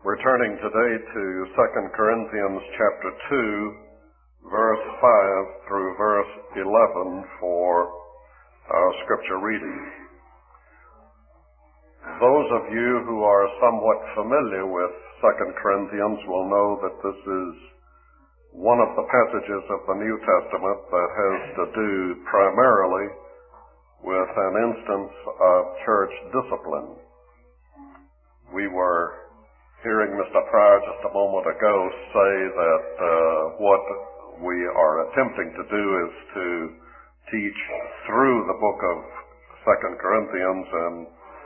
We're turning today to 2 Corinthians chapter 2, verse 5 through verse 11 for our scripture reading. Those of you who are somewhat familiar with 2 Corinthians will know that this is one of the passages of the New Testament that has to do primarily with an instance of church discipline. We were hearing Mr. Pryor just a moment ago say that what we are attempting to do is to teach through the book of 2 Corinthians, and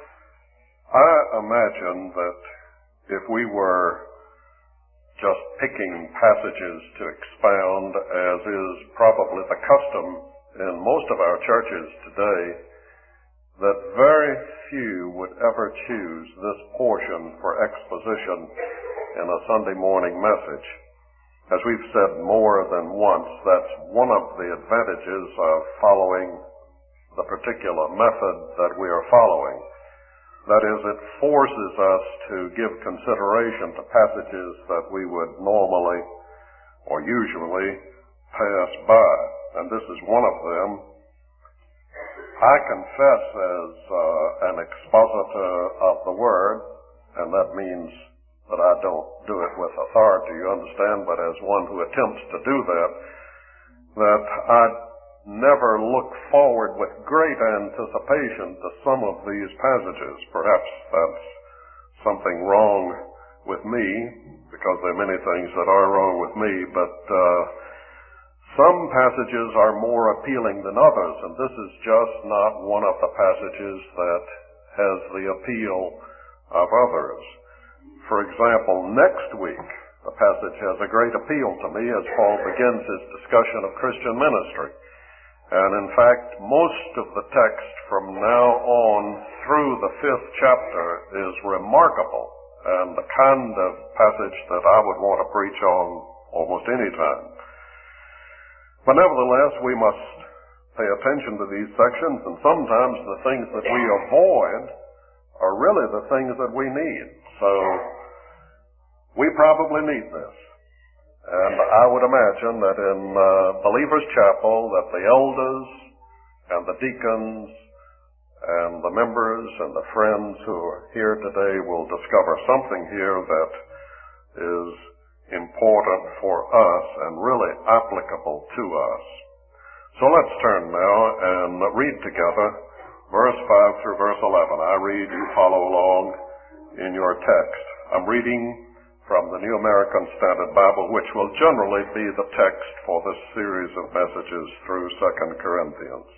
I imagine that if we were just picking passages to expound, as is probably the custom in most of our churches today, that very few would ever choose this portion for exposition in a Sunday morning message. As we've said more than once, that's one of the advantages of following the particular method that we are following. That is, it forces us to give consideration to passages that we would normally or usually pass by. And this is one of them. I confess as an expositor of the Word, and that means that I don't do it with authority, you understand, but as one who attempts to do that I never look forward with great anticipation to some of these passages. Perhaps that's something wrong with me, because there are many things that are wrong with me, but some passages are more appealing than others, and this is just not one of the passages that has the appeal of others. For example, next week, the passage has a great appeal to me as Paul begins his discussion of Christian ministry. And in fact, most of the text from now on through the 5th chapter is remarkable, and the kind of passage that I would want to preach on almost any time. But nevertheless, we must pay attention to these sections, and sometimes the things that we avoid are really the things that we need. So we probably need this. And I would imagine that in Believer's Chapel that the elders and the deacons and the members and the friends who are here today will discover something here that is important for us and really applicable to us. So let's turn now and read together verse 5 through verse 11. I read, you follow along in your text. I'm reading from the New American Standard Bible, which will generally be the text for this series of messages through 2 Corinthians.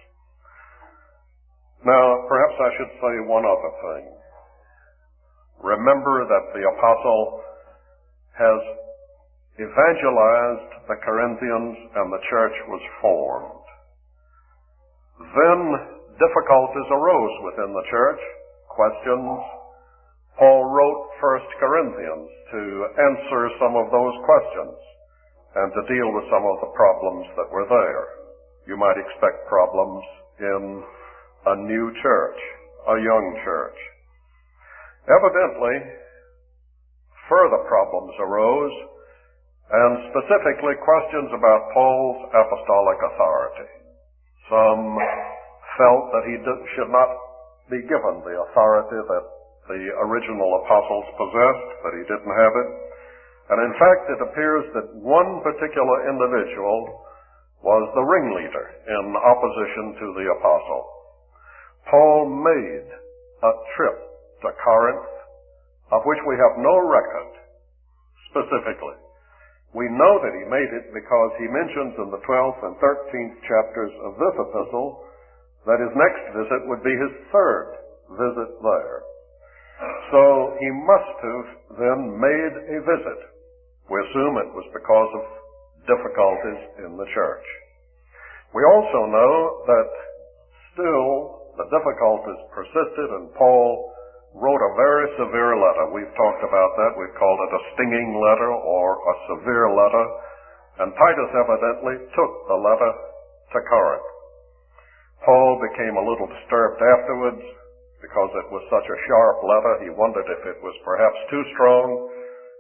Now, perhaps I should say one other thing. Remember that the apostle has evangelized the Corinthians and the church was formed. Then difficulties arose within the church, questions. Paul wrote 1 Corinthians to answer some of those questions and to deal with some of the problems that were there. You might expect problems in a new church, a young church. Evidently, further problems arose, and specifically questions about Paul's apostolic authority. Some felt that he should not be given the authority that the original apostles possessed, that he didn't have it. And in fact, it appears that one particular individual was the ringleader in opposition to the apostle. Paul made a trip to Corinth, of which we have no record specifically. We know that he made it because he mentions in the 12th and 13th chapters of this epistle that his next visit would be his third visit there. So he must have then made a visit. We assume it was because of difficulties in the church. We also know that still the difficulties persisted, and Paul wrote a very severe letter. We've talked about that. We've called it a stinging letter or a severe letter. And Titus evidently took the letter to Corinth. Paul became a little disturbed afterwards because it was such a sharp letter. He wondered if it was perhaps too strong.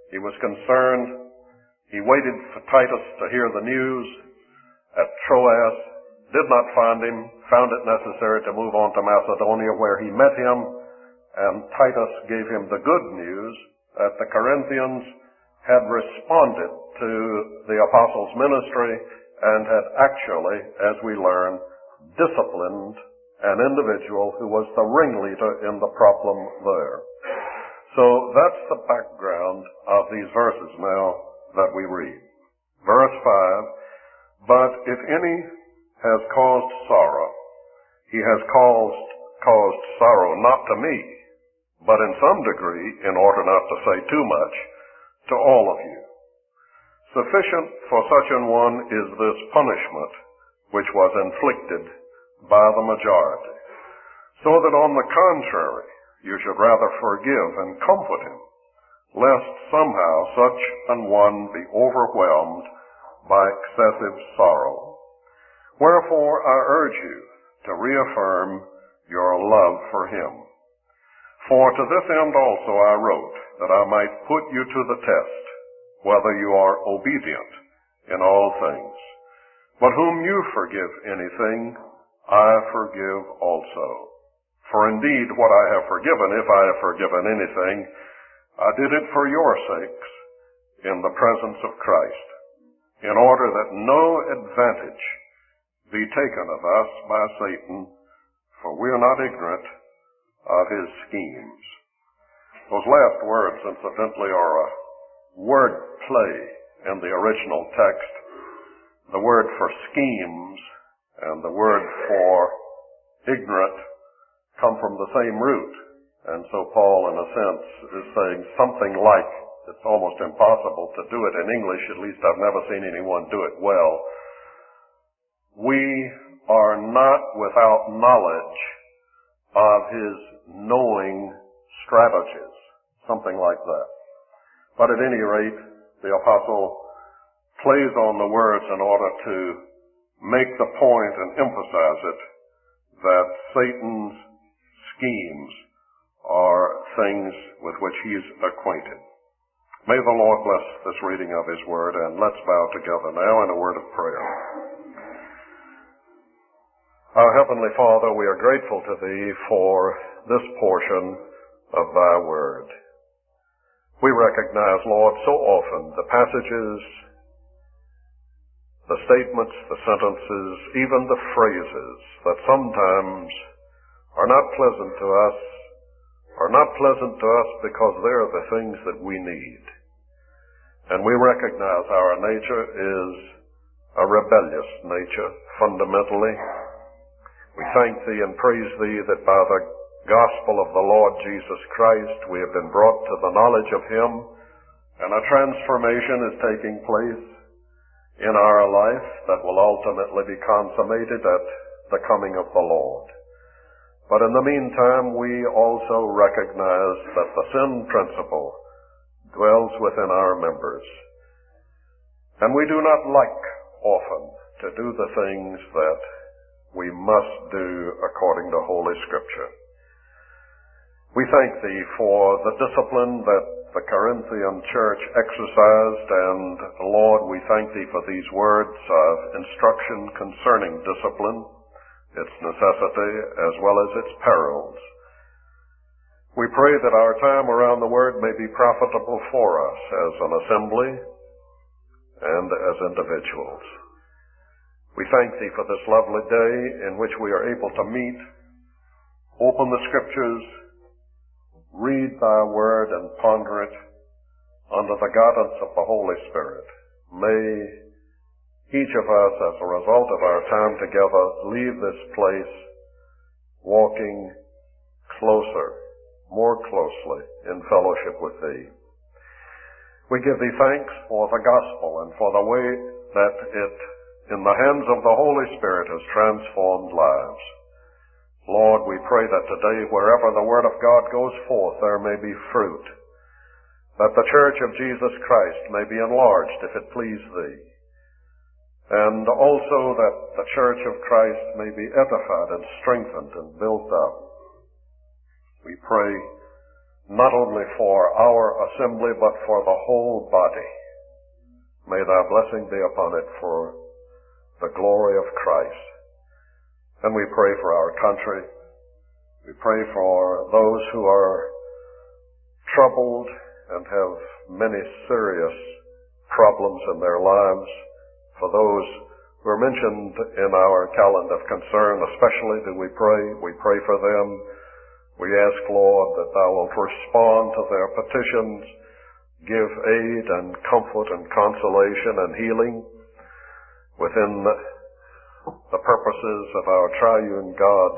He was concerned. He waited for Titus to hear the news at Troas, did not find him, found it necessary to move on to Macedonia, where he met him, and Titus gave him the good news that the Corinthians had responded to the apostles' ministry and had actually, as we learn, disciplined an individual who was the ringleader in the problem there. So that's the background of these verses now that we read. Verse 5, "But if any has caused sorrow, he has caused sorrow not to me, but in some degree, in order not to say too much, to all of you. Sufficient for such an one is this punishment, which was inflicted by the majority. So that on the contrary, you should rather forgive and comfort him, lest somehow such an one be overwhelmed by excessive sorrow. Wherefore I urge you to reaffirm your love for him. For to this end also I wrote, that I might put you to the test, whether you are obedient in all things. But whom you forgive anything, I forgive also. For indeed what I have forgiven, if I have forgiven anything, I did it for your sakes, in the presence of Christ, in order that no advantage be taken of us by Satan, for we are not ignorant of his schemes." Those last words, incidentally, are a word play in the original text. The word for schemes and the word for ignorant come from the same root. And so Paul, in a sense, is saying something like, it's almost impossible to do it in English, at least I've never seen anyone do it well. We are not without knowledge of his knowing strategies, something like that. But at any rate, the apostle plays on the words in order to make the point and emphasize it, that Satan's schemes are things with which he is acquainted. May the Lord bless this reading of his word, and let's bow together now in a word of prayer. Our Heavenly Father, we are grateful to Thee for this portion of Thy word. We recognize, Lord, so often the passages, the statements, the sentences, even the phrases that sometimes are not pleasant to us because they're the things that we need. And we recognize our nature is a rebellious nature, fundamentally. We thank Thee and praise Thee that by the gospel of the Lord Jesus Christ we have been brought to the knowledge of Him, and a transformation is taking place in our life that will ultimately be consummated at the coming of the Lord. But in the meantime, we also recognize that the sin principle dwells within our members. And we do not like often to do the things that we must do according to Holy Scripture. We thank Thee for the discipline that the Corinthian church exercised, and Lord, we thank Thee for these words of instruction concerning discipline, its necessity as well as its perils. We pray that our time around the Word may be profitable for us as an assembly and as individuals. We thank Thee for this lovely day in which we are able to meet, open the Scriptures, read Thy Word and ponder it under the guidance of the Holy Spirit. May each of us, as a result of our time together, leave this place walking closer, more closely in fellowship with Thee. We give Thee thanks for the gospel and for the way that it, in the hands of the Holy Spirit, has transformed lives. Lord, we pray that today, wherever the Word of God goes forth, there may be fruit, that the Church of Jesus Christ may be enlarged if it please Thee, and also that the Church of Christ may be edified and strengthened and built up. We pray not only for our assembly, but for the whole body. May thy blessing be upon it for the glory of Christ. And we pray for our country. We pray for those who are troubled and have many serious problems in their lives. For those who are mentioned in our calendar of concern, especially do we pray for them. We ask, Lord, that thou wilt respond to their petitions, give aid and comfort and consolation and healing within the purposes of our triune God.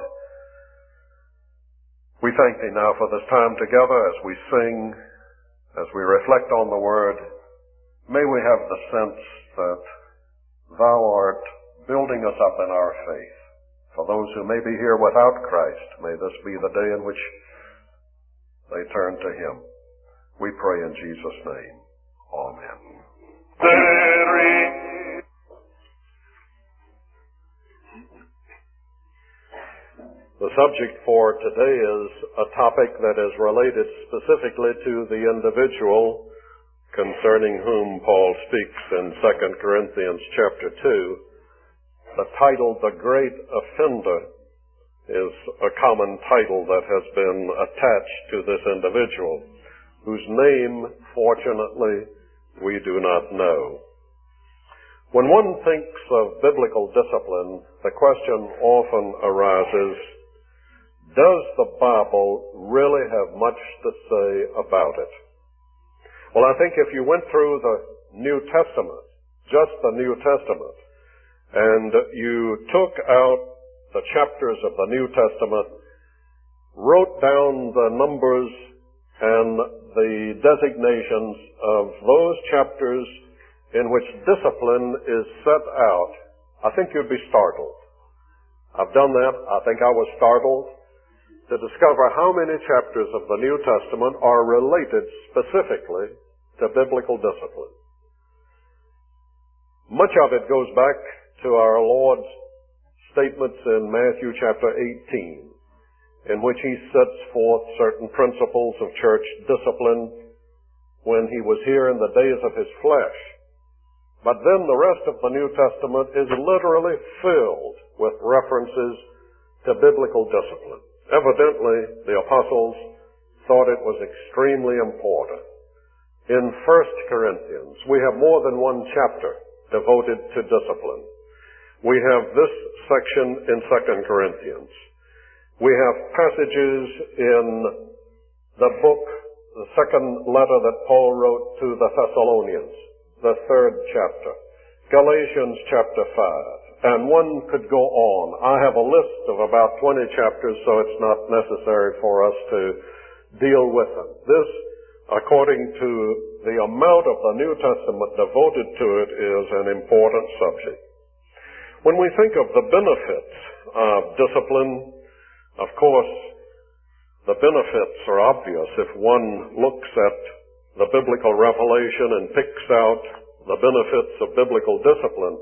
We thank thee now for this time together as we sing, as we reflect on the word. May we have the sense that thou art building us up in our faith. For those who may be here without Christ, may this be the day in which they turn to him. We pray in Jesus' name. Amen. The subject for today is a topic that is related specifically to the individual concerning whom Paul speaks in 2 Corinthians chapter 2. The title, The Great Offender, is a common title that has been attached to this individual, whose name, fortunately, we do not know. When one thinks of biblical discipline, the question often arises, does the Bible really have much to say about it? Well, I think if you went through the New Testament, just the New Testament, and you took out the chapters of the New Testament, wrote down the numbers and the designations of those chapters in which discipline is set out, I think you'd be startled. I've done that. I think I was startled to discover how many chapters of the New Testament are related specifically to biblical discipline. Much of it goes back to our Lord's statements in Matthew chapter 18, in which he sets forth certain principles of church discipline when he was here in the days of his flesh. But then the rest of the New Testament is literally filled with references to biblical discipline. Evidently, the apostles thought it was extremely important. In 1 Corinthians, we have more than one chapter devoted to discipline. We have this section in 2 Corinthians. We have passages in the book, the second letter that Paul wrote to the Thessalonians, the 3rd chapter, Galatians chapter 5, and one could go on. I have a list of about 20 chapters, so it's not necessary for us to deal with them. This, according to the amount of the New Testament devoted to it, is an important subject. When we think of the benefits of discipline, of course, the benefits are obvious if one looks at the biblical revelation and picks out the benefits of biblical discipline.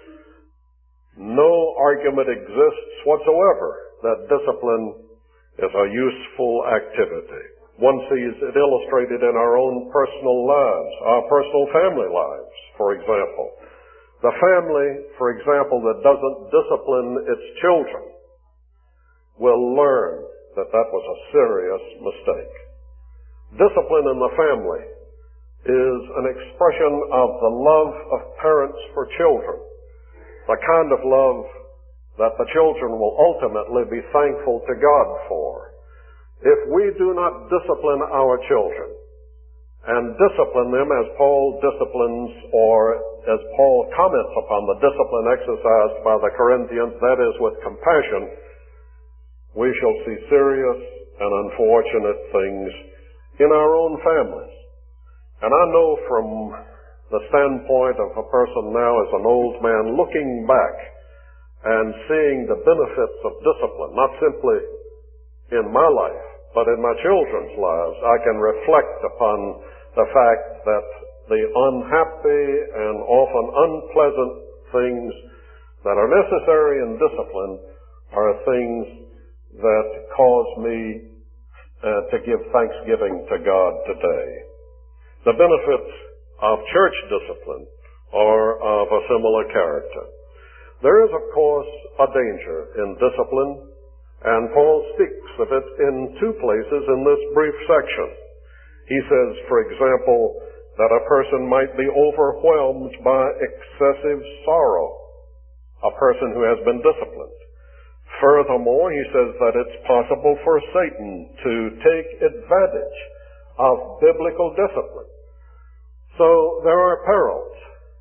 No argument exists whatsoever that discipline is a useful activity. One sees it illustrated in our own personal lives, our personal family lives, for example. The family, for example, that doesn't discipline its children will learn that that was a serious mistake. Discipline in the family is an expression of the love of parents for children, the kind of love that the children will ultimately be thankful to God for. If we do not discipline our children, and discipline them as Paul disciplines, or as Paul comments upon the discipline exercised by the Corinthians, that is, with compassion, we shall see serious and unfortunate things in our own families. And I know from the standpoint of a person now as an old man looking back and seeing the benefits of discipline, not simply in my life, but in my children's lives, I can reflect upon the fact that the unhappy and often unpleasant things that are necessary in discipline are things that cause me to give thanksgiving to God today. The benefits of church discipline are of a similar character. There is, of course, a danger in discipline, and Paul speaks of it in two places in this brief section. He says, for example, that a person might be overwhelmed by excessive sorrow, a person who has been disciplined. Furthermore, he says that it's possible for Satan to take advantage of biblical discipline. So there are perils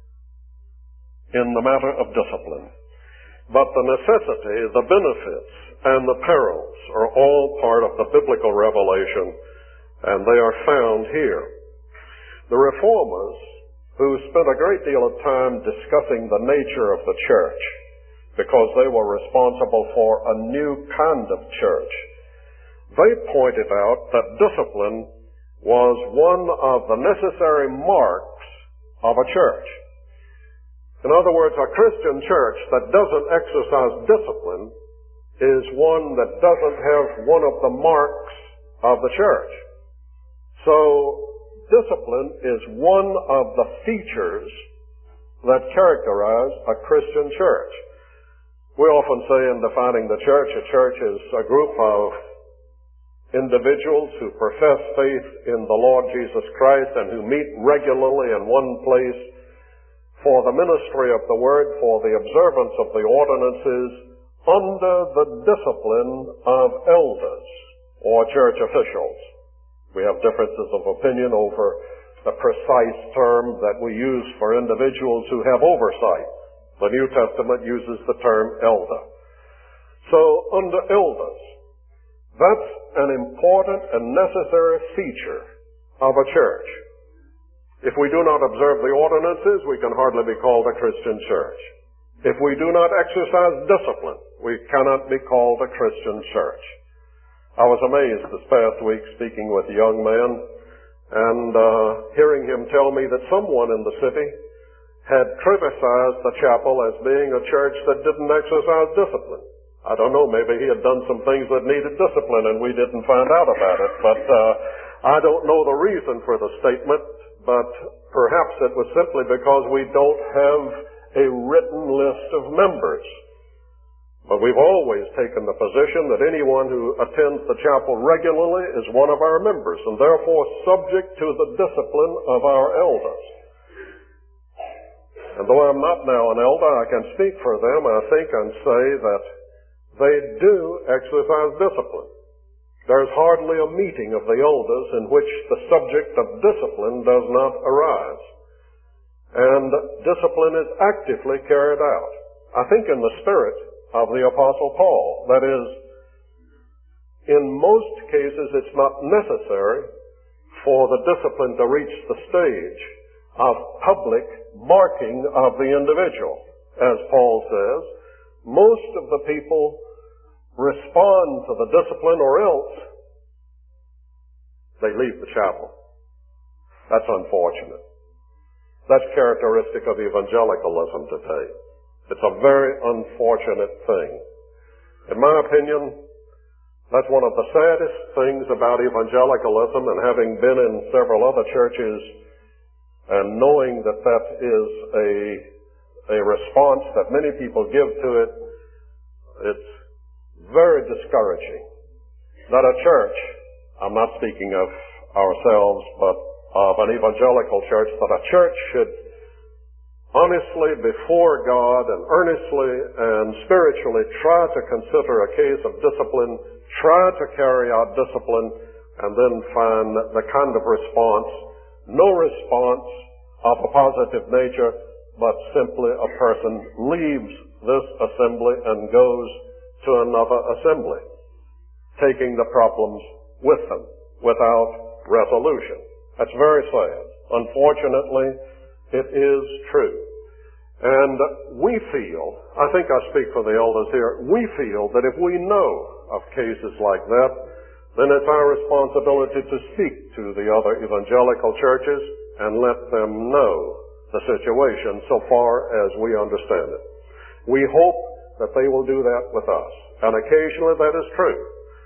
in the matter of discipline. But the necessity, the benefits, and the perils are all part of the biblical revelation, and they are found here. The Reformers, who spent a great deal of time discussing the nature of the church, because they were responsible for a new kind of church, they pointed out that discipline was one of the necessary marks of a church. In other words, a Christian church that doesn't exercise discipline is one that doesn't have one of the marks of the church. So, discipline is one of the features that characterize a Christian church. We often say in defining the church, a church is a group of individuals who profess faith in the Lord Jesus Christ and who meet regularly in one place for the ministry of the Word, for the observance of the ordinances, under the discipline of elders or church officials. We have differences of opinion over the precise term that we use for individuals who have oversight. The New Testament uses the term elder. So, under elders, that's an important and necessary feature of a church. If we do not observe the ordinances, we can hardly be called a Christian church. If we do not exercise discipline, we cannot be called a Christian church. I was amazed this past week speaking with a young man and hearing him tell me that someone in the city had criticized the chapel as being a church that didn't exercise discipline. I don't know, maybe he had done some things that needed discipline and we didn't find out about it, but I don't know the reason for the statement, but perhaps it was simply because we don't have a written list of members. But we've always taken the position that anyone who attends the chapel regularly is one of our members and therefore subject to the discipline of our elders. And though I'm not now an elder, I can speak for them, I think, and say that they do exercise discipline. There's hardly a meeting of the elders in which the subject of discipline does not arise. And discipline is actively carried out. I think in the spirit of the Apostle Paul. That is, in most cases it's not necessary for the discipline to reach the stage of public marking of the individual. As Paul says, most of the people respond to the discipline or else they leave the chapel. That's unfortunate. That's characteristic of evangelicalism today. It's a very unfortunate thing. In my opinion, that's one of the saddest things about evangelicalism, and having been in several other churches and knowing that that is a response that many people give to it, it's very discouraging that a church, I'm not speaking of ourselves, but of an evangelical church, that a church should honestly before God and earnestly and spiritually try to consider a case of discipline, try to carry out discipline, and then find the kind of response, no response of a positive nature, but simply a person leaves this assembly and goes to another assembly, taking the problems with them without resolution. That's very sad. Unfortunately, it is true. And we feel, I think I speak for the elders here, we feel that if we know of cases like that, then it's our responsibility to speak to the other evangelical churches and let them know the situation so far as we understand it. We hope that they will do that with us. And occasionally that is true.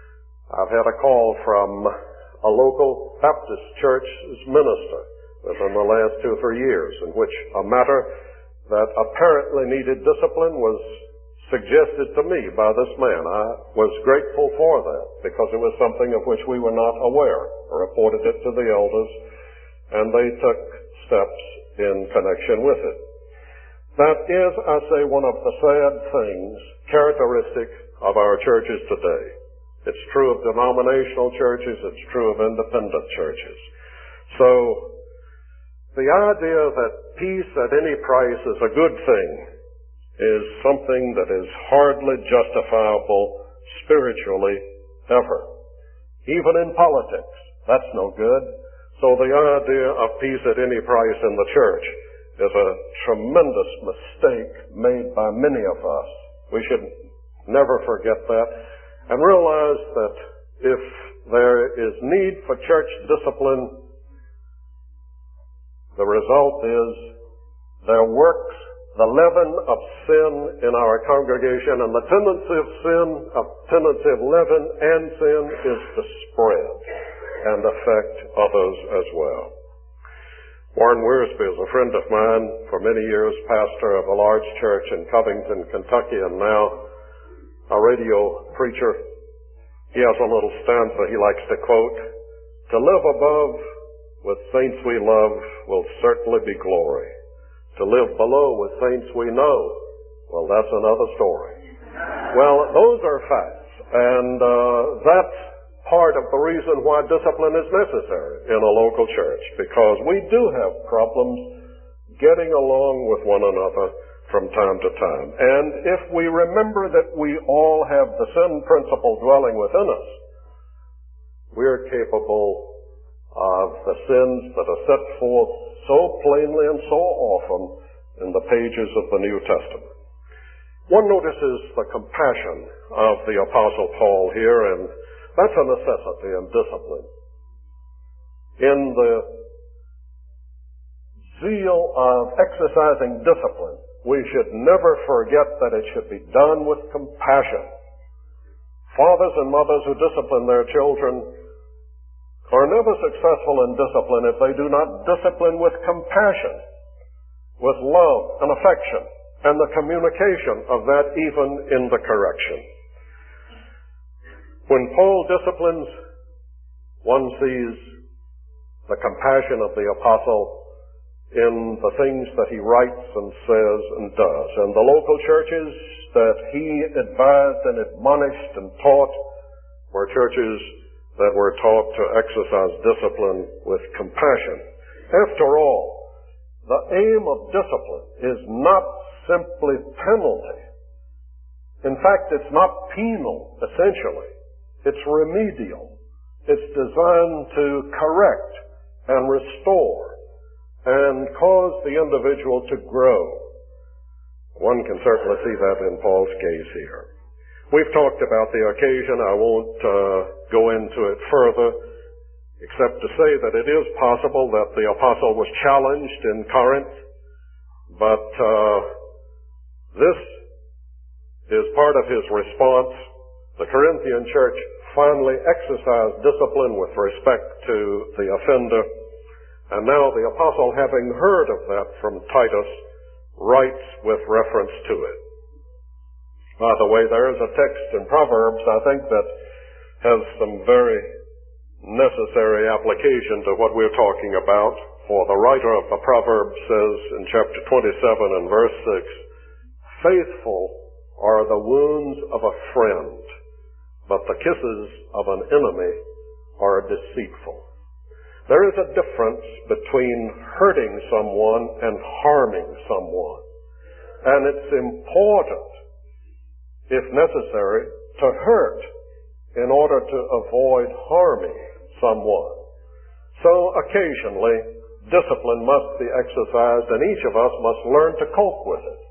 I've had a call from a local Baptist church's minister within the last 2 or 3 years in which a matter that apparently needed discipline was suggested to me by this man. I was grateful for that because it was something of which we were not aware. I reported it to the elders, and they took steps in connection with it. That is, I say, one of the sad things characteristic of our churches today. It's true of denominational churches, it's true of independent churches. So, the idea that peace at any price is a good thing is something that is hardly justifiable spiritually ever. Even in politics, that's no good. So the idea of peace at any price in the church is a tremendous mistake made by many of us. We should never forget that and realize that if there is need for church discipline, the result is there works the leaven of sin in our congregation, and the tendency of leaven and sin is to spread and affect others as well. Warren Wiersbe is a friend of mine, for many years pastor of a large church in Covington, Kentucky, and now a radio preacher. He has a little stanza he likes to quote: "To live above with saints we love will certainly be glory. To live below with saints we know, well, that's another story." Well, those are facts, and that's part of the reason why discipline is necessary in a local church, because we do have problems getting along with one another from time to time. And if we remember that we all have the sin principle dwelling within us, we're capable of the sins that are set forth so plainly and so often in the pages of the New Testament. One notices the compassion of the Apostle Paul here, and that's a necessity in discipline. In the zeal of exercising discipline, we should never forget that it should be done with compassion. Fathers and mothers who discipline their children are never successful in discipline if they do not discipline with compassion, with love and affection, and the communication of that even in the correction. When Paul disciplines, one sees the compassion of the apostle in the things that he writes and says and does. And the local churches that he advised and admonished and taught were churches that were taught to exercise discipline with compassion. After all, the aim of discipline is not simply penalty. In fact, it's not penal, essentially. It's remedial. It's designed to correct and restore and cause the individual to grow. One can certainly see that in Paul's case here. We've talked about the occasion. I won't go into it further, except to say that it is possible that the apostle was challenged in Corinth, but this is part of his response. The Corinthian church finally exercised discipline with respect to the offender, and now the apostle, having heard of that from Titus, writes with reference to it. By the way, there is a text in Proverbs, I think, that has some very necessary application to what we're talking about. For the writer of the Proverbs says in chapter 27 and verse 6, "Faithful are the wounds of a friend, but the kisses of an enemy are deceitful." There is a difference between hurting someone and harming someone. And it's important, if necessary, to hurt in order to avoid harming someone. So occasionally, discipline must be exercised, and each of us must learn to cope with it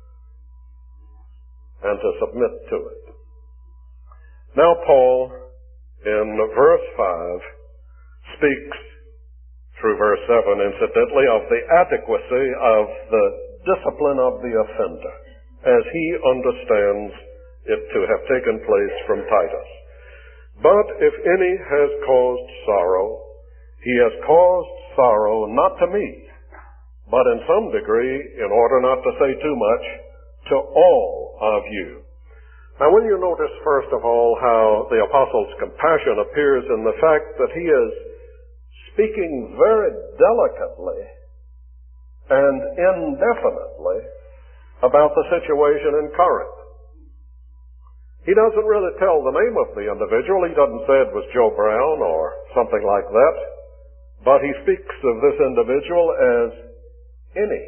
and to submit to it. Now Paul, in verse 5, speaks through verse 7, incidentally, of the adequacy of the discipline of the offender, as he understands it to have taken place from Titus. But if any has caused sorrow, he has caused sorrow not to me, but in some degree, in order not to say too much, to all of you. Now when you notice, first of all, how the apostle's compassion appears in the fact that he is speaking very delicately and indefinitely about the situation in Corinth. He doesn't really tell the name of the individual. He doesn't say it was Joe Brown or something like that. But he speaks of this individual as any,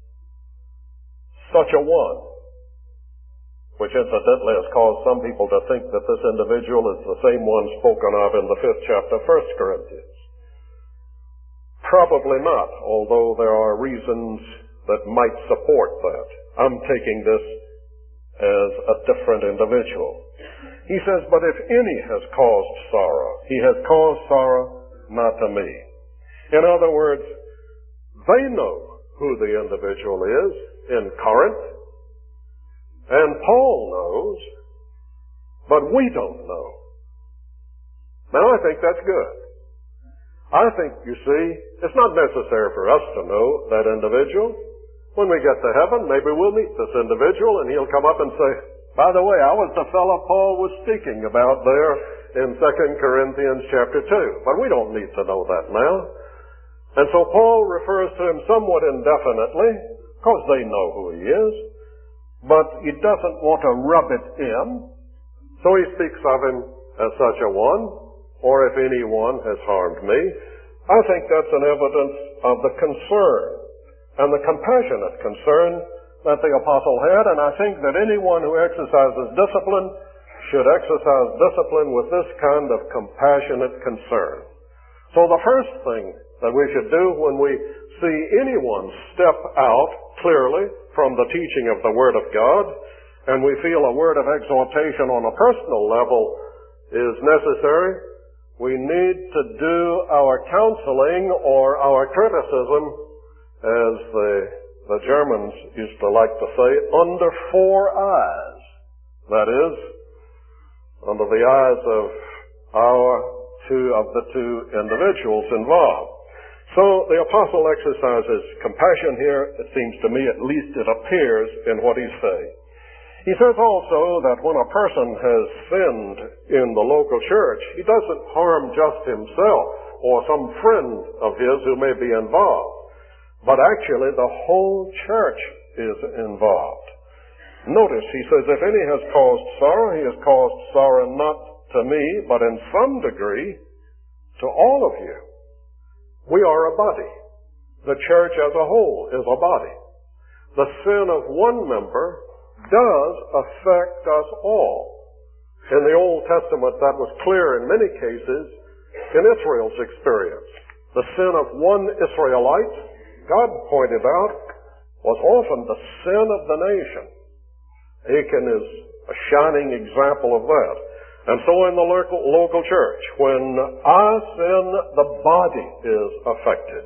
such a one, which incidentally has caused some people to think that this individual is the same one spoken of in the 5th chapter of 1 Corinthians. Probably not, although there are reasons that might support that. I'm taking this as a different individual. He says, but if any has caused sorrow, he has caused sorrow not to me. In other words, they know who the individual is in Corinth, and Paul knows, but we don't know. Now I think that's good. I think, you see, it's not necessary for us to know that individual. When we get to heaven, maybe we'll meet this individual and he'll come up and say, by the way, I was the fellow Paul was speaking about there in 2 Corinthians chapter 2. But we don't need to know that now. And so Paul refers to him somewhat indefinitely, because they know who he is, but he doesn't want to rub it in. So he speaks of him as such a one, or if anyone has harmed me. I think that's an evidence of the concern and the compassionate concern that the apostle had, and I think that anyone who exercises discipline should exercise discipline with this kind of compassionate concern. So the first thing that we should do when we see anyone step out clearly from the teaching of the Word of God, and we feel a word of exhortation on a personal level is necessary, we need to do our counseling or our criticism, as the Germans used to like to say, under 4 eyes. That is, under the eyes of the two individuals involved. So the apostle exercises compassion here. It seems to me, at least it appears in what he's saying. He says also that when a person has sinned in the local church, he doesn't harm just himself or some friend of his who may be involved, but actually the whole church is involved. Notice, he says, if any has caused sorrow, he has caused sorrow not to me, but in some degree to all of you. We are a body. The church as a whole is a body. The sin of one member does affect us all. In the Old Testament, that was clear in many cases in Israel's experience. The sin of one Israelite, God pointed out, was often the sin of the nation. Achan is a shining example of that. And so in the local church, when I sin, the body is affected.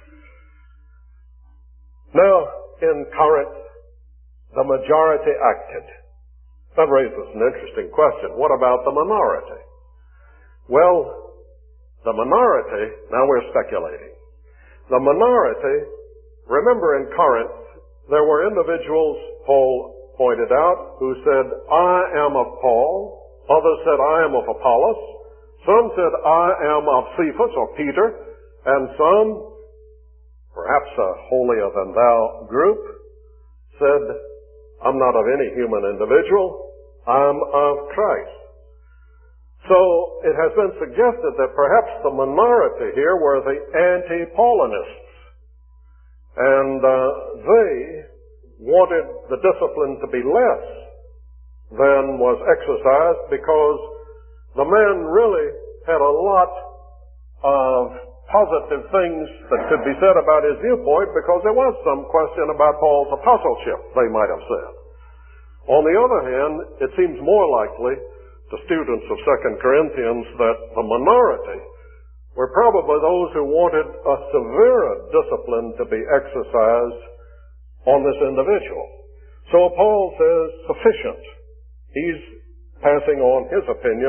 Now, in Corinth, the majority acted. That raises an interesting question. What about the minority? Well, the minority, now we're speculating. The minority, remember in Corinth, there were individuals, Paul pointed out, who said, I am of Paul. Others said, I am of Apollos. Some said, I am of Cephas or Peter. And some, perhaps a holier-than-thou group, said, I'm not of any human individual. I'm of Christ. So it has been suggested that perhaps the minority here were the anti-Paulinists. And they wanted the discipline to be less than was exercised because the man really had a lot of positive things that could be said about his viewpoint because there was some question about Paul's apostleship, they might have said. On the other hand, it seems more likely to students of 2 Corinthians that the minority were probably those who wanted a severer discipline to be exercised on this individual. So Paul says sufficient. He's passing on his opinion.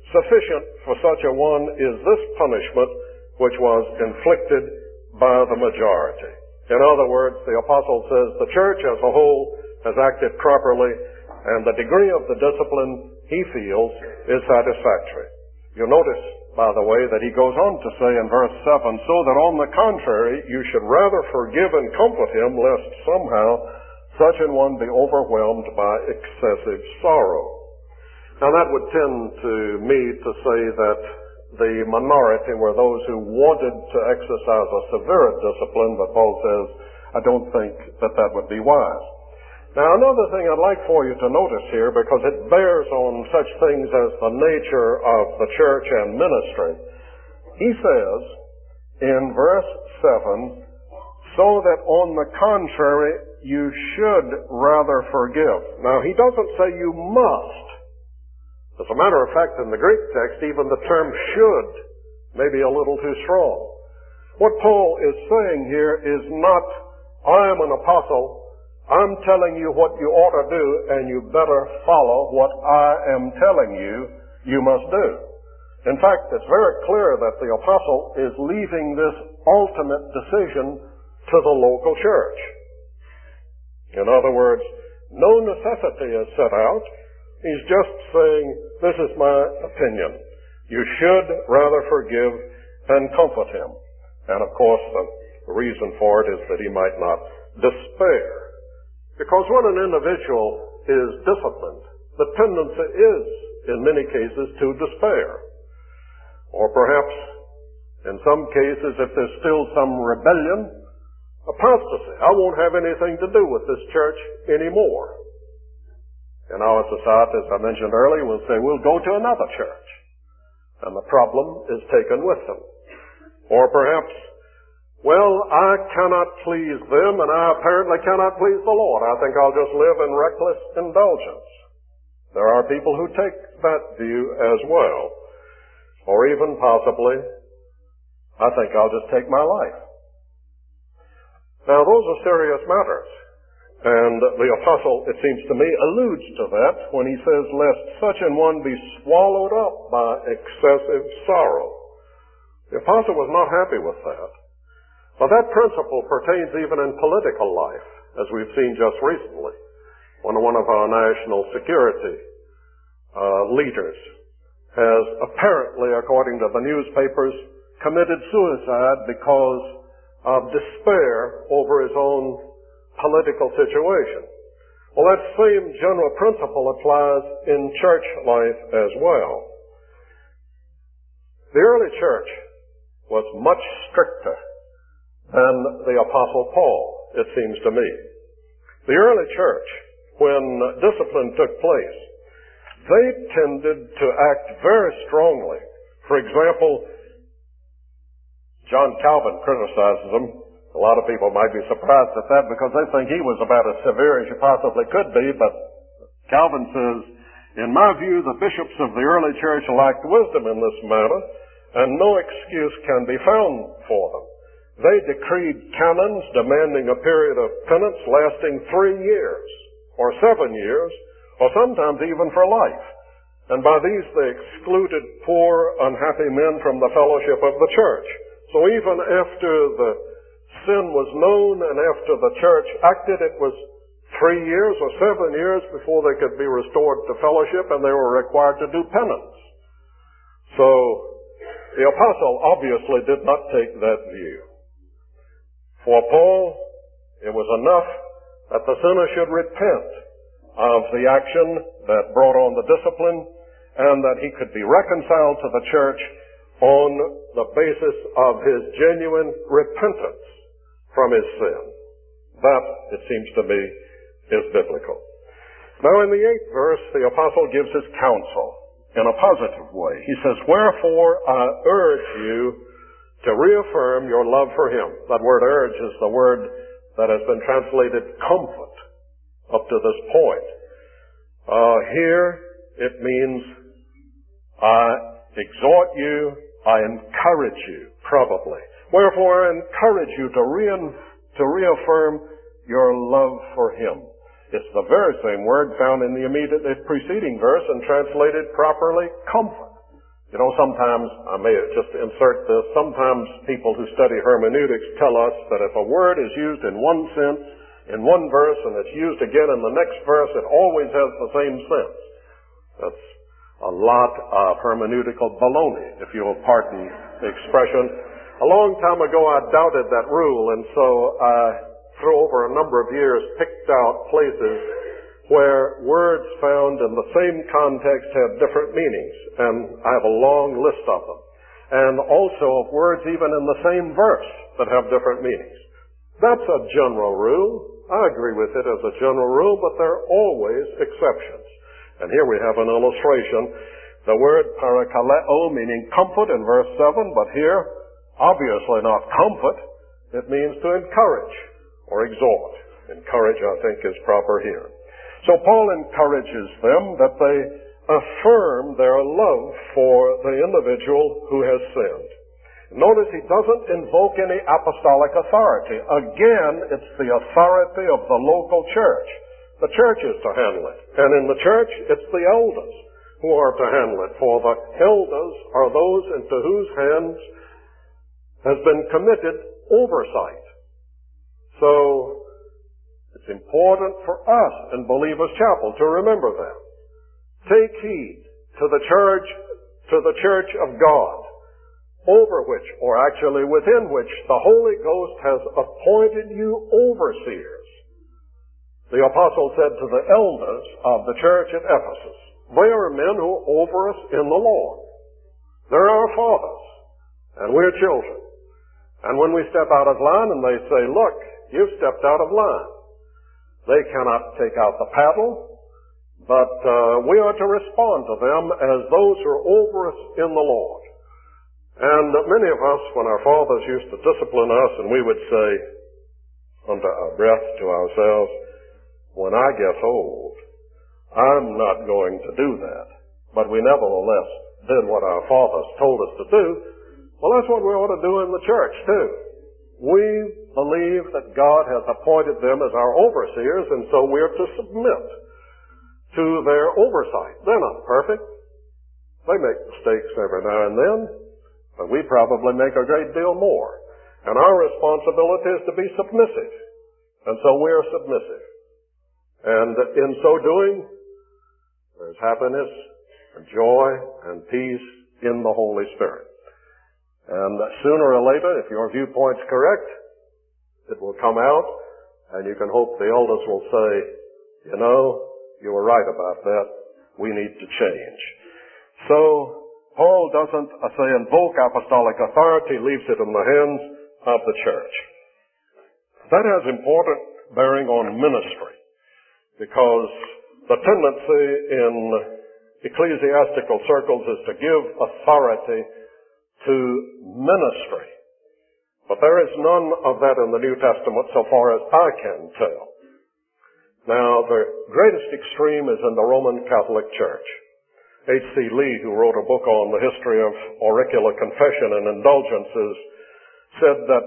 sufficient for such a one is this punishment which was inflicted by the majority. In other words, the apostle says the church as a whole has acted properly, and the degree of the discipline he feels is satisfactory. You'll notice, by the way, that he goes on to say in verse 7, so that on the contrary, you should rather forgive and comfort him, lest somehow such an one be overwhelmed by excessive sorrow. Now that would tend to me to say that the minority were those who wanted to exercise a severer discipline, but Paul says, I don't think that that would be wise. Now another thing I'd like for you to notice here, because it bears on such things as the nature of the church and ministry, he says in verse 7, so that on the contrary you should rather forgive. Now he doesn't say you must. As a matter of fact, in the Greek text, even the term should may be a little too strong. What Paul is saying here is not, I am an apostle, I'm telling you what you ought to do, and you better follow what I am telling you you must do. In fact, it's very clear that the apostle is leaving this ultimate decision to the local church. In other words, no necessity is set out. He's just saying, this is my opinion. You should rather forgive and comfort him. And of course, the reason for it is that he might not despair. Because when an individual is disciplined, the tendency is, in many cases, to despair. Or perhaps, in some cases, if there's still some rebellion, apostasy. I won't have anything to do with this church anymore. In our society, as I mentioned earlier, we'll say, we'll go to another church. And the problem is taken with them. Or perhaps, well, I cannot please them, and I apparently cannot please the Lord. I think I'll just live in reckless indulgence. There are people who take that view as well. Or even possibly, I think I'll just take my life. Now, those are serious matters. And the apostle, it seems to me, alludes to that when he says, lest such an one be swallowed up by excessive sorrow. The apostle was not happy with that. But that principle pertains even in political life, as we've seen just recently, when one of our national security leaders has apparently, according to the newspapers, committed suicide because of despair over his own political situation. Well, that same general principle applies in church life as well. The early church was much stricter than the Apostle Paul, it seems to me. The early church, when discipline took place, they tended to act very strongly. For example, John Calvin criticizes them. A lot of people might be surprised at that because they think he was about as severe as you possibly could be, but Calvin says, in my view, the bishops of the early church lacked wisdom in this matter, and no excuse can be found for them. They decreed canons demanding a period of penance lasting 3 years, or 7 years, or sometimes even for life. And by these they excluded poor, unhappy men from the fellowship of the church. So even after the sin was known and after the church acted, it was 3 years or 7 years before they could be restored to fellowship, and they were required to do penance. So the apostle obviously did not take that view. For Paul, it was enough that the sinner should repent of the action that brought on the discipline, and that he could be reconciled to the church on the basis of his genuine repentance from his sin. That, it seems to me, is biblical. Now in the 8th verse, the apostle gives his counsel in a positive way. He says, wherefore I urge you to reaffirm your love for him. That word urge is the word that has been translated comfort up to this point. Here it means I exhort you, I encourage you, probably. Wherefore I encourage you to reaffirm your love for him. It's the very same word found in the immediately preceding verse and translated properly, comfort. You know, sometimes, I may just insert this, sometimes people who study hermeneutics tell us that if a word is used in one sense, in one verse, and it's used again in the next verse, it always has the same sense. That's a lot of hermeneutical baloney, if you'll pardon the expression. A long time ago I doubted that rule, and so I, through over a number of years, picked out places where words found in the same context have different meanings, and I have a long list of them. And also of words even in the same verse that have different meanings. That's a general rule. I agree with it as a general rule, but there are always exceptions. And here we have an illustration. The word parakaleo, meaning comfort in verse 7, but here, obviously not comfort. It means to encourage or exhort. Encourage, I think, is proper here. So Paul encourages them that they affirm their love for the individual who has sinned. Notice he doesn't invoke any apostolic authority. Again, it's the authority of the local church. The church is to handle it. And in the church, it's the elders who are to handle it. For the elders are those into whose hands has been committed oversight. So, it's important for us in Believers Chapel to remember that. Take heed to the church of God, over which, or actually within which, the Holy Ghost has appointed you overseers. The apostle said to the elders of the church at Ephesus, they are men who are over us in the Lord. They're our fathers, and we're children. And when we step out of line and they say, look, you've stepped out of line, they cannot take out the paddle, but we are to respond to them as those who are over us in the Lord. And many of us, when our fathers used to discipline us, and we would say under our breath to ourselves, when I get old, I'm not going to do that. But we nevertheless did what our fathers told us to do. Well, that's what we ought to do in the church, too. We believe that God has appointed them as our overseers, and so we're to submit to their oversight. They're not perfect. They make mistakes every now and then, but we probably make a great deal more. And our responsibility is to be submissive. And so we're submissive. And in so doing, there's happiness and joy and peace in the Holy Spirit. And sooner or later, if your viewpoint's correct, it will come out, and you can hope the elders will say, you know, you were right about that. We need to change. So, Paul doesn't, invoke apostolic authority, leaves it in the hands of the church. That has important bearing on ministry, because the tendency in ecclesiastical circles is to give authority to ministry. But there is none of that in the New Testament so far as I can tell. Now, the greatest extreme is in the Roman Catholic Church. H.C. Lee, who wrote a book on the history of auricular confession and indulgences, said that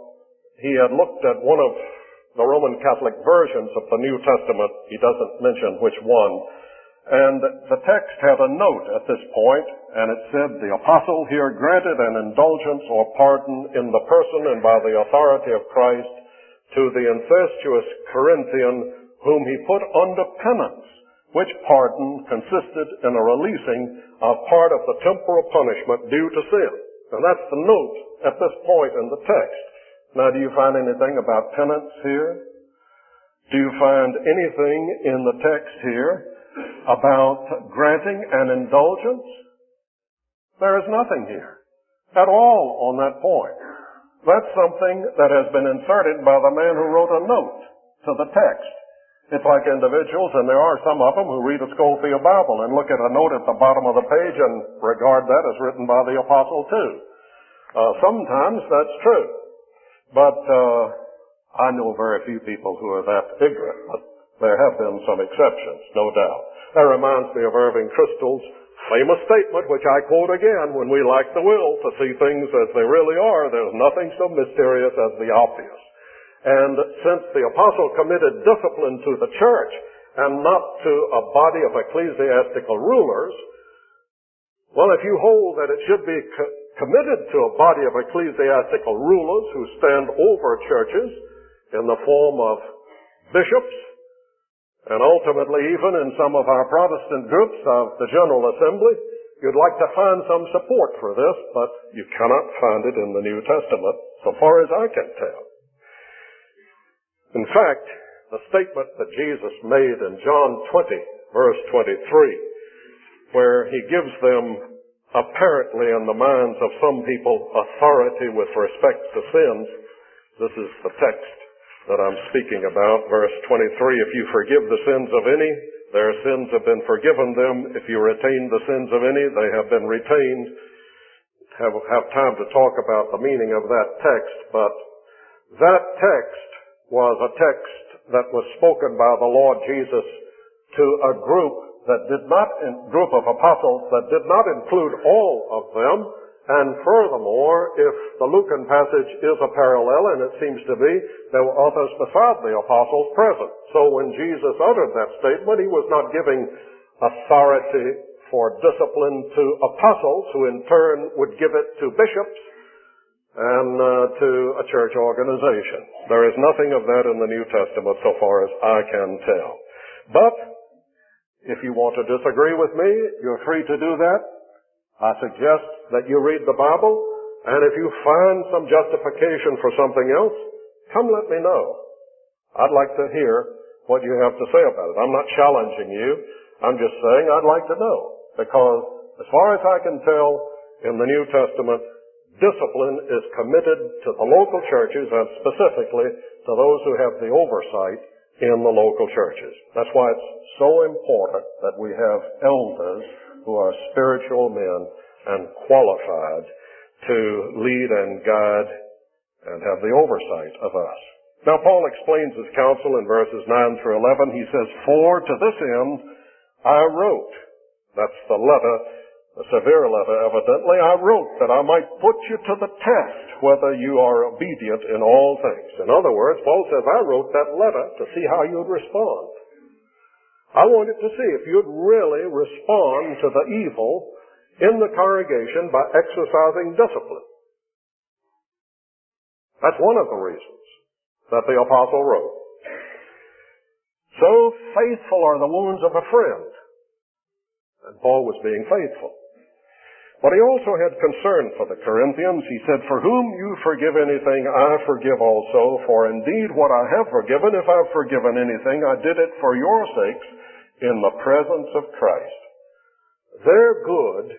he had looked at one of the Roman Catholic versions of the New Testament. He doesn't mention which one. And the text had a note at this point, and it said, the apostle here granted an indulgence or pardon in the person and by the authority of Christ to the incestuous Corinthian whom he put under penance, which pardon consisted in a releasing of part of the temporal punishment due to sin. And that's the note at this point in the text. Now, do you find anything about penance here? Do you find anything in the text here about granting an indulgence? There is nothing here at all on that point. That's something that has been inserted by the man who wrote a note to the text. It's like individuals, and there are some of them who read a Schofield Bible and look at a note at the bottom of the page and regard that as written by the apostle too. Sometimes that's true. But I know very few people who are that ignorant, but there have been some exceptions, no doubt. That reminds me of Irving Kristol's famous statement, which I quote again, when we lack the will to see things as they really are, there's nothing so mysterious as the obvious. And since the apostle committed discipline to the church and not to a body of ecclesiastical rulers, Well, if you hold that it should be committed to a body of ecclesiastical rulers who stand over churches in the form of bishops, and ultimately even in some of our Protestant groups of the General Assembly, you'd like to find some support for this, but you cannot find it in the New Testament, so far as I can tell. In fact, the statement that Jesus made in John 20, verse 23, where he gives them, apparently in the minds of some people, authority with respect to sins. This is the text that I'm speaking about, verse 23. If you forgive the sins of any, their sins have been forgiven them. If you retain the sins of any, they have been retained. Have time to talk about the meaning of that text, but that text was a text that was spoken by the Lord Jesus to a group of apostles that did not include all of them. And furthermore, if the Lucan passage is a parallel, and it seems to be, there were others beside the apostles present. So when Jesus uttered that statement, he was not giving authority for discipline to apostles, who in turn would give it to bishops and to a church organization. There is nothing of that in the New Testament so far as I can tell. But if you want to disagree with me, you're free to do that. I suggest that you read the Bible, and if you find some justification for something else, come let me know. I'd like to hear what you have to say about it. I'm not challenging you. I'm just saying I'd like to know. Because as far as I can tell, in the New Testament, discipline is committed to the local churches, and specifically to those who have the oversight in the local churches. That's why it's so important that we have elders who are spiritual men and qualified to lead and guide and have the oversight of us. Now, Paul explains his counsel in verses 9 through 11. He says, "For to this end I wrote," that's the letter, a severe letter evidently, "I wrote that I might put you to the test whether you are obedient in all things." In other words, Paul says, I wrote that letter to see how you'd respond. I wanted to see if you'd really respond to the evil in the congregation by exercising discipline. That's one of the reasons that the apostle wrote. So faithful are the wounds of a friend. And Paul was being faithful. But he also had concern for the Corinthians. He said, "For whom you forgive anything, I forgive also. For indeed what I have forgiven, if I've forgiven anything, I did it for your sakes in the presence of Christ." Their good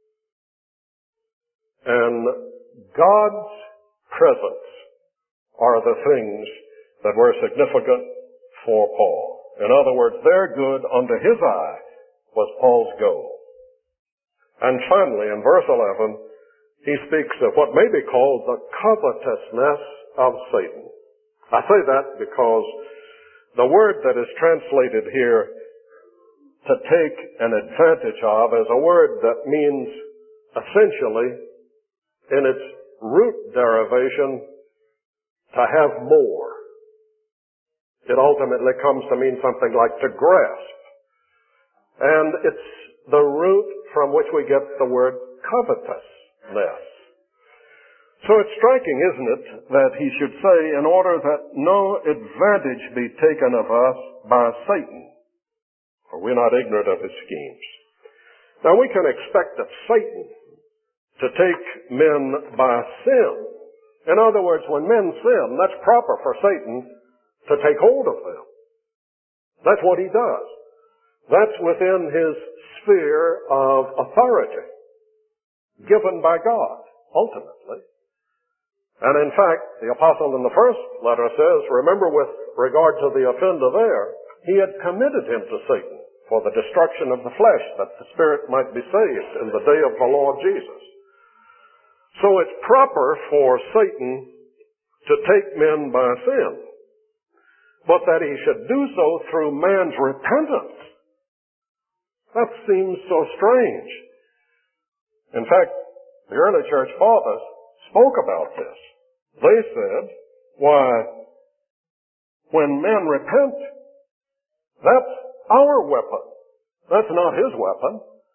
and God's presence are the things that were significant for Paul. In other words, their good under his eye was Paul's goal. And finally, in verse 11, he speaks of what may be called the covetousness of Satan. I say that because the word that is translated here, to take an advantage of, is a word that means essentially, in its root derivation, to have more. It ultimately comes to mean something like to grasp. And it's the root from which we get the word covetousness. So it's striking, isn't it, that he should say, in order that no advantage be taken of us by Satan, for we're not ignorant of his schemes. Now we can expect of Satan to take men by sin. In other words, when men sin, that's proper for Satan to take hold of them. That's what he does. That's within his sphere of authority, given by God, ultimately. And in fact, the apostle in the first letter says, remember with regard to the offender there, he had committed him to Satan for the destruction of the flesh, that the spirit might be saved in the day of the Lord Jesus. So it's proper for Satan to take men by sin, but that he should do so through man's repentance. That seems so strange. In fact, the early church fathers spoke about this. They said, why, when men repent, that's our weapon. That's not his weapon.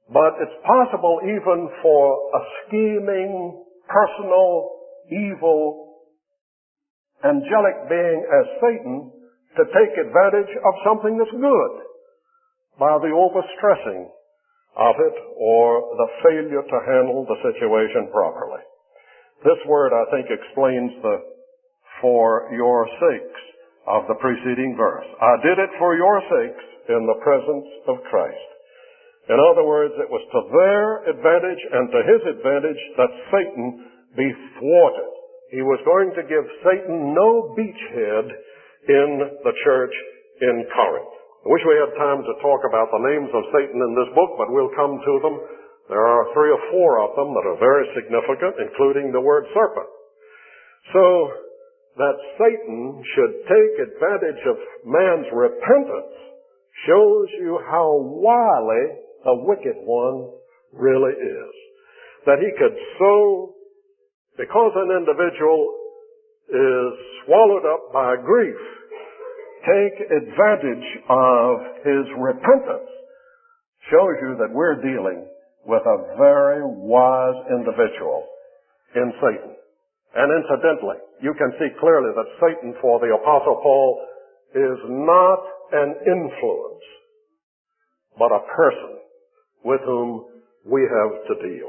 But it's possible even for a scheming, personal, evil, angelic being as Satan to take advantage of something that's good by the overstressing of it or the failure to handle the situation properly. This word, I think, explains the "for your sakes" of the preceding verse. I did it for your sakes in the presence of Christ. In other words, it was to their advantage and to his advantage that Satan be thwarted. He was going to give Satan no beachhead in the church in Corinth. I wish we had time to talk about the names of Satan in this book, but we'll come to them. There are 3 or 4 of them that are very significant, including the word serpent. So that Satan should take advantage of man's repentance shows you how wily the wicked one really is. That he could so, because an individual is swallowed up by grief, take advantage of his repentance shows you that we're dealing with a very wise individual in Satan. And incidentally, you can see clearly that Satan for the Apostle Paul is not an influence, but a person with whom we have to deal.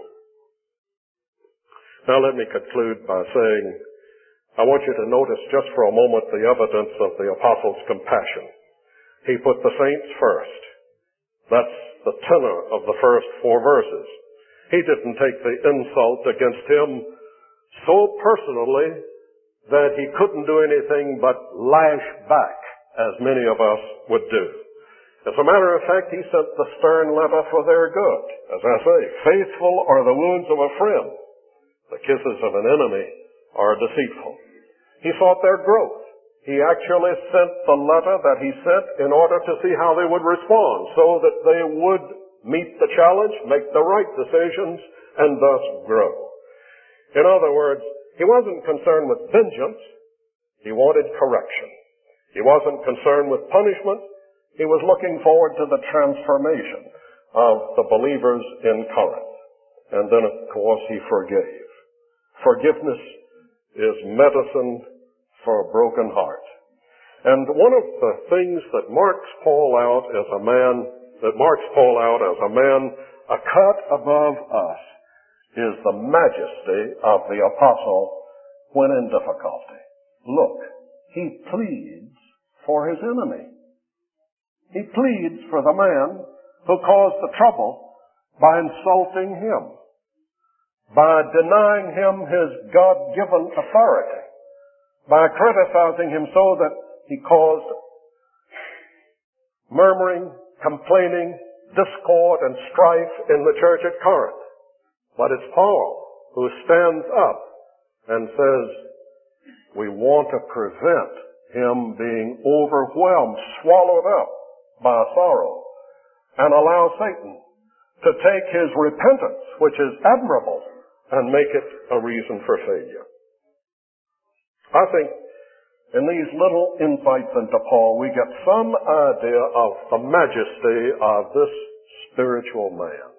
Now let me conclude by saying, I want you to notice just for a moment the evidence of the apostle's compassion. He put the saints first. That's the tenor of the first 4 verses. He didn't take the insult against him so personally that he couldn't do anything but lash back, as many of us would do. As a matter of fact, he sent the stern letter for their good. As I say, faithful are the wounds of a friend. The kisses of an enemy are deceitful. He sought their growth. He actually sent the letter that he sent in order to see how they would respond, so that they would meet the challenge, make the right decisions, and thus grow. In other words, he wasn't concerned with vengeance. He wanted correction. He wasn't concerned with punishment. He was looking forward to the transformation of the believers in Corinth. And then, of course, he forgave. Forgiveness is medicine for a broken heart. And one of the things that marks Paul out as a man a cut above us is the majesty of the apostle when in difficulty. Look, he pleads for his enemy. He pleads for the man who caused the trouble by insulting him, by denying him his God-given authority, by criticizing him so that he caused murmuring, complaining, discord, and strife in the church at Corinth. But it's Paul who stands up and says, we want to prevent him being overwhelmed, swallowed up by sorrow, and allow Satan to take his repentance, which is admirable, and make it a reason for failure. I think in these little insights into Paul, we get some idea of the majesty of this spiritual man.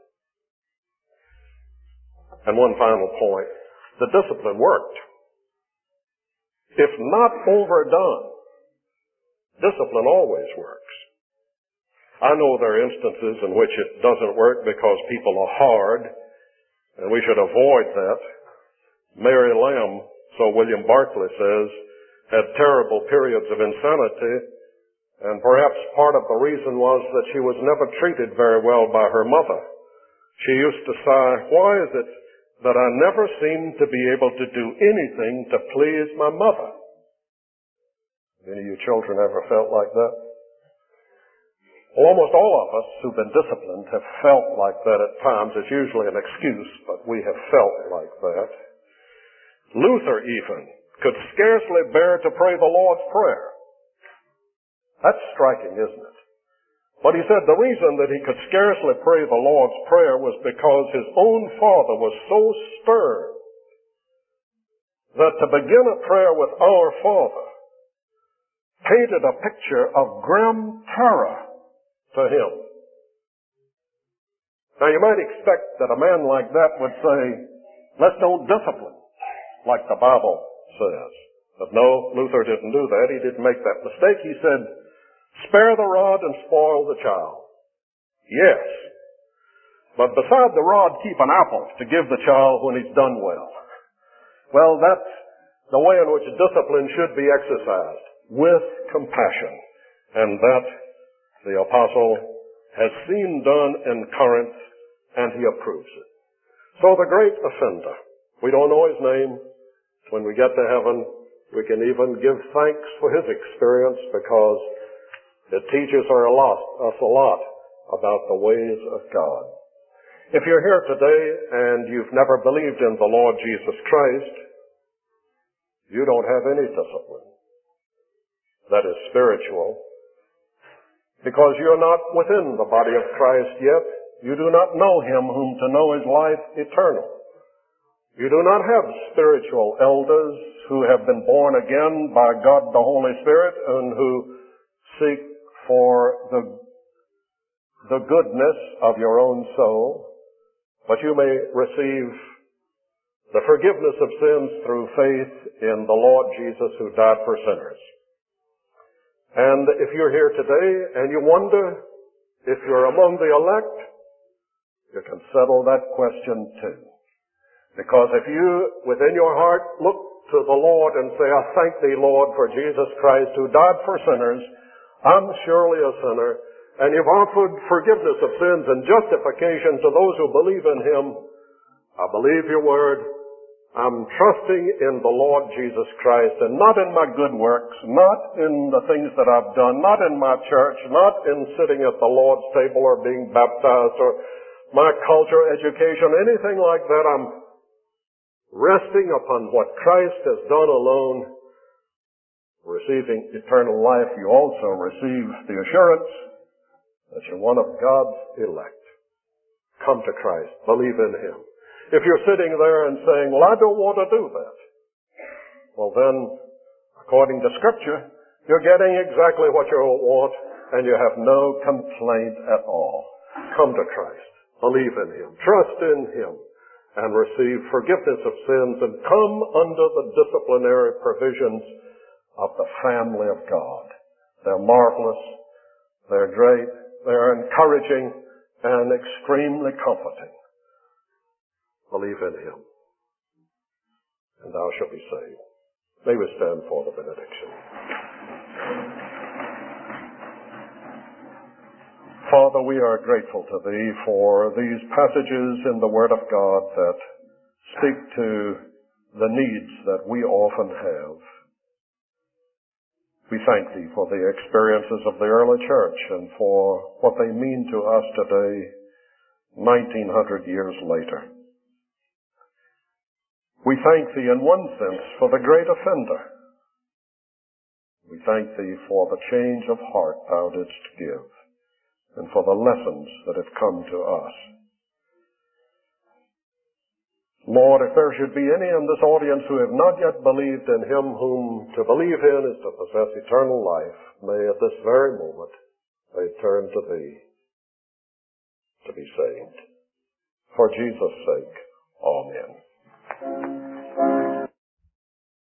And one final point, the discipline worked. If not overdone, discipline always works. I know there are instances in which it doesn't work because people are hard, and we should avoid that. Mary Lamb, so William Barclay says, had terrible periods of insanity, and perhaps part of the reason was that she was never treated very well by her mother. She used to sigh, why is it that I never seem to be able to do anything to please my mother? Any of you children ever felt like that? Well, almost all of us who've been disciplined have felt like that at times. It's usually an excuse, but we have felt like that. Luther even could scarcely bear to pray the Lord's Prayer. That's striking, isn't it? But he said the reason that he could scarcely pray the Lord's Prayer was because his own father was so stern that to begin a prayer with Our Father painted a picture of grim terror to him. Now you might expect that a man like that would say, let's don't discipline, like the Bible says. But no, Luther didn't do that. He didn't make that mistake. He said, spare the rod and spoil the child. Yes. But beside the rod, keep an apple to give the child when he's done well. Well, that's the way in which discipline should be exercised, with compassion. And that the apostle has seen done in Corinth, and he approves it. So the great offender, we don't know his name. When we get to heaven, we can even give thanks for his experience, because it teaches us a lot about the ways of God. If you're here today and you've never believed in the Lord Jesus Christ, you don't have any discipline that is spiritual, because you're not within the body of Christ yet. You do not know him whom to know is life eternal. You do not have spiritual elders who have been born again by God the Holy Spirit and who seek for the goodness of your own soul, but you may receive the forgiveness of sins through faith in the Lord Jesus who died for sinners. And if you're here today and you wonder if you're among the elect, you can settle that question too. Because if you, within your heart, look to the Lord and say, I thank thee, Lord, for Jesus Christ who died for sinners, I'm surely a sinner, and you've offered forgiveness of sins and justification to those who believe in him, I believe your word. I'm trusting in the Lord Jesus Christ, and not in my good works, not in the things that I've done, not in my church, not in sitting at the Lord's table or being baptized or my culture, education, anything like that. I'm resting upon what Christ has done alone. Receiving eternal life, you also receive the assurance that you're one of God's elect. Come to Christ. Believe in him. If you're sitting there and saying, well, I don't want to do that, well then, according to Scripture, you're getting exactly what you want, and you have no complaint at all. Come to Christ. Believe in him. Trust in him. And receive forgiveness of sins, and come under the disciplinary provisions of the family of God. They're marvelous. They're great. They're encouraging and extremely comforting. Believe in him, and thou shalt be saved. May we stand for the benediction. Father, we are grateful to thee for these passages in the Word of God that speak to the needs that we often have. We thank thee for the experiences of the early church and for what they mean to us today, 1900 years later. We thank thee in one sense for the great offender. We thank thee for the change of heart thou didst give, and for the lessons that have come to us. Lord, if there should be any in this audience who have not yet believed in him whom to believe in is to possess eternal life, may at this very moment they turn to thee to be saved. For Jesus' sake, amen.